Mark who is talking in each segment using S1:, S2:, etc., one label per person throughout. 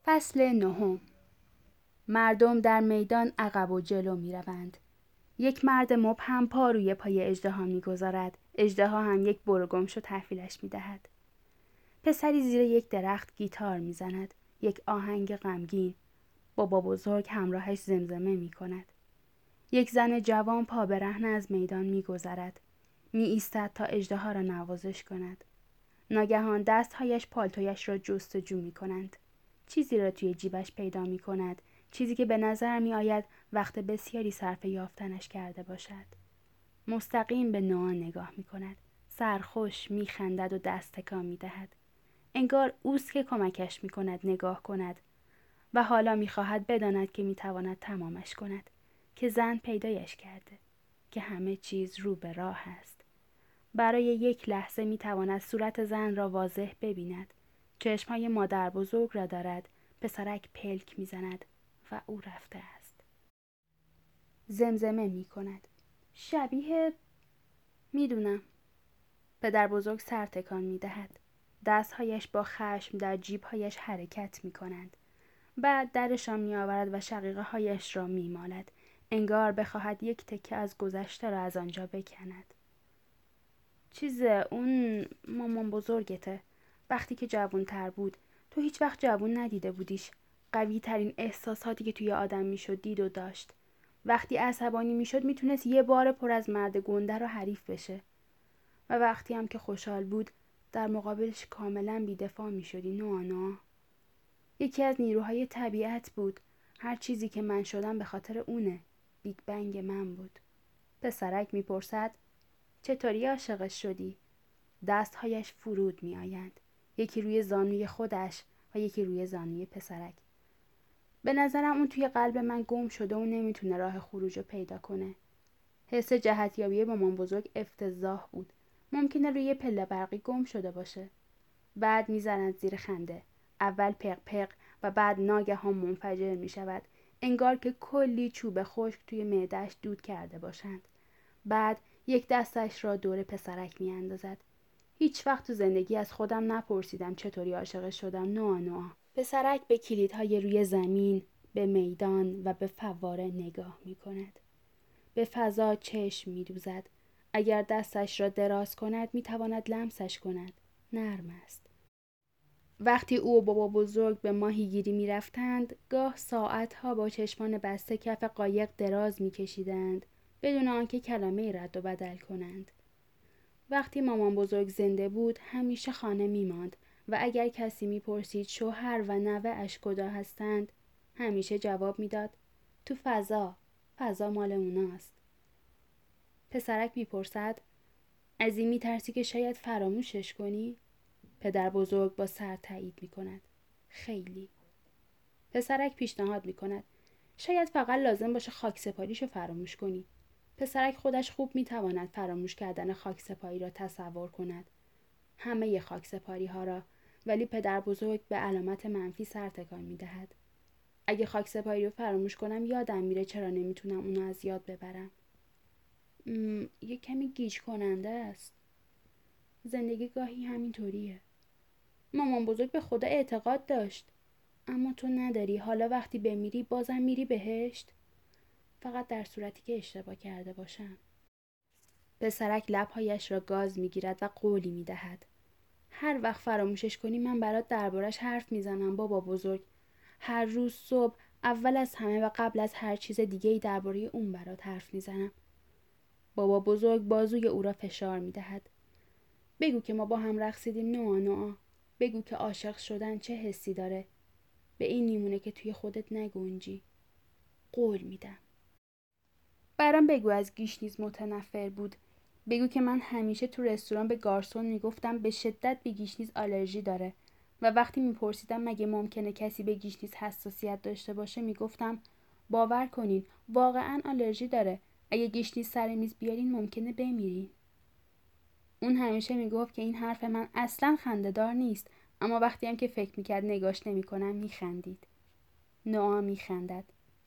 S1: فصل 9. مردم در میدان عقب و جلو می روند. یک مرد مبهم پا روی پای اژدها می گذارد. اژدها هم یک برو گم شو تحویلش می دهد. پسری زیر یک درخت گیتار می زند. یک آهنگ غمگین. بابا بزرگ همراهش زمزمه می کند. یک زن جوان پا برهنه از میدان می گذرد. می ایستد تا اژدها را نوازش کند. ناگهان دستهایش پالتویش را جستجو می کنند. چیزی را توی جیبش پیدا می کند. چیزی که به نظر می آید وقت بسیاری صرف یافتنش کرده باشد. مستقیم به نوآ نگاه می کند. سرخوش می خندد و دست تکان می دهد. انگار اوست که کمکش می کند نگاه کند و حالا می خواهد بداند که می تواند تمامش کند. که زن پیدایش کرده. که همه چیز رو به راه است. برای یک لحظه می تواند صورت زن را واضح ببیند. چشمهای مادر بزرگ را دارد. پسرک پلک می زند و او رفته است. زمزمه می کند. شبیه میدونم. پدر بزرگ سر تکان می دهد. دستهایش با خشم در جیبهایش حرکت می کنند. بعد درشان می آورد و شقیقه هایش را می مالد. انگار بخواهد یک تکه از گذشته را از آنجا بکند. اون مامان بزرگته. وقتی که جوان تر بود تو هیچ وقت جوان ندیده بودیش. قوی ترین احساساتی که توی آدم میشد دید و داشت. وقتی عصبانی میشد میتونست یه بار پر از مرد گنده رو حریف بشه. و وقتی هم که خوشحال بود در مقابلش کاملا بی‌دفاع میشدی. نوانا یکی از نیروهای طبیعت بود. هر چیزی که من شدم به خاطر اونه. بیگ بنگ من بود. پسرک میپرسد چطوری عاشقش شدی؟ دستهایش فرود می آیند. یکی روی زانوی خودش و یکی روی زانوی پسرک. به نظرم اون توی قلب من گم شده و نمیتونه راه خروج رو پیدا کنه. حس جهتیابی مامان بزرگ افتضاح بود. ممکنه روی پله برقی گم شده باشه. بعد میزند زیر خنده. اول پق پق و بعد ناگهان منفجر می شود. انگار که کلی چوب خشک توی معده‌اش دود کرده باشند. بعد یک دستش را دور پسرک می اندازد. هیچ وقت تو زندگی از خودم نپرسیدم چطوری عاشقش شدم. نوانا. پسرک به کلیدهای روی زمین، به میدان و به فواره نگاه می کند. به فضا چشم می دوزد. اگر دستش را دراز کند می تواند لمسش کند. نرم است. وقتی او و بابا بزرگ به ماهیگیری می رفتند، گاه ساعتها با چشمان بسته کف قایق دراز می کشیدند بدون آنکه کلمه‌ای رد و بدل کنند. وقتی مامان بزرگ زنده بود همیشه خانه می ماند و اگر کسی می پرسید شوهر و نوه اش کجا هستند همیشه جواب می داد تو فضا مال اوناست. پسرک می پرسد از این می ترسی که شاید فراموشش کنی؟ پدر بزرگ با سر تایید می کند. خیلی. پسرک پیشنهاد می کند شاید فقط لازم باشه خاکسپاریشو فراموش کنی. پسرک خودش خوب می تواند فراموش کردن خاکسپاری را تصور کند. همه خاکسپاری ها را. ولی پدر بزرگ به علامت منفی سر تکان می دهد. اگه خاکسپاری رو فراموش کنم یادم میره چرا نمیتونم اونو از یاد ببرم. یه کمی گیج کننده است. زندگی گاهی همینطوریه. مامان بزرگ به خدا اعتقاد داشت. اما تو نداری. حالا وقتی بمیری بازم میری بهشت؟ فقط در صورتی که اشتباه کرده باشم. پسرک لبهایش را گاز میگیرد و قولی میدهد. هر وقت فراموشش کنی من برات دربارش حرف میزنم بابا بزرگ. هر روز صبح اول از همه و قبل از هر چیز دیگه‌ای درباره اون برات حرف میزنم. بابا بزرگ بازوی او را فشار میدهد. بگو که ما با هم رقصیدیم. نوانا. بگو که عاشق شدن چه حسی داره. به این میمونه که توی خودت نگنجی. قول میدم. برام بگو از گیشنیز متنفر بود. بگو که من همیشه تو رستوران به گارسون میگفتم به شدت به گیشنیز آلرژی داره و وقتی میپرسیدم مگه ممکنه کسی به گیشنیز حساسیت داشته باشه میگفتم باور کنین واقعا آلرژی داره. اگه گیشنیز سر میز بیارین ممکنه بمیرین. اون همیشه میگفت که این حرف من اصلا خنده‌دار نیست اما وقتی هم که فکر میکرد نگاش نمیکنم میخندید. نوآ میخندد.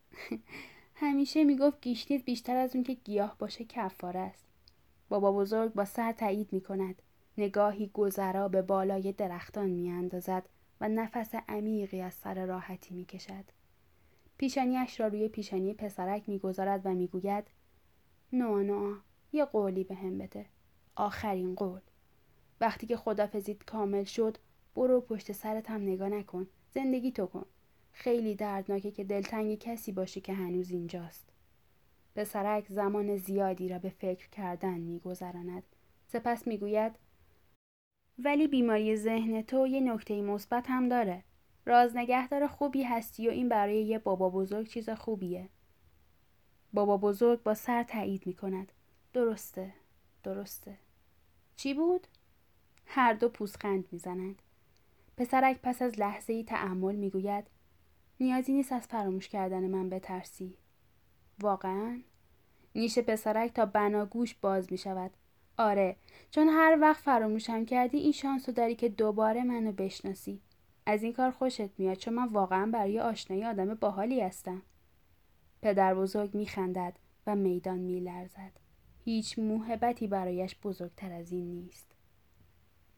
S1: همیشه میگفت گیشنیز بیشتر از اون که گیاه باشه کفاره است. بابا بزرگ با سر تایید میکند. نگاهی گذرا به بالای درختان میاندازد و نفس عمیقی از سر راحتی میکشد. پیشانیش را روی پیشانی پسرک میگذارد و میگوید نونا یه قولی به هم بده. آخرین قول. وقتی که خدافزیت کامل شد برو پشت سرت هم نگاه نکن. زندگی تو کن. خیلی دردناکه که دلتنگ کسی باشی که هنوز اینجاست. پسرک زمان زیادی را به فکر کردن میگذراند. سپس میگوید ولی بیماری ذهن تو یه نکته مثبت هم داره. راز نگهدار خوبی هستی و این برای یه بابا بزرگ چیز خوبیه. بابا بزرگ با سر تایید میکند. درسته. چی بود؟ هر دو پوزخند میزنند. پسرک پس از لحظه‌ای تأمل میگوید نیازی نیست از فراموش کردن من بترسی. واقعاً؟ نیش پسرک تا بناگوش باز میشود. آره، چون هر وقت فراموشم کردی این شانسو داری که دوباره منو بشناسی. از این کار خوشت میاد چون من واقعاً برای آشنایی آدم باحالی هستم. پدر بزرگ میخندد و میدان میلرزد. هیچ موهبتی برایش بزرگتر از این نیست.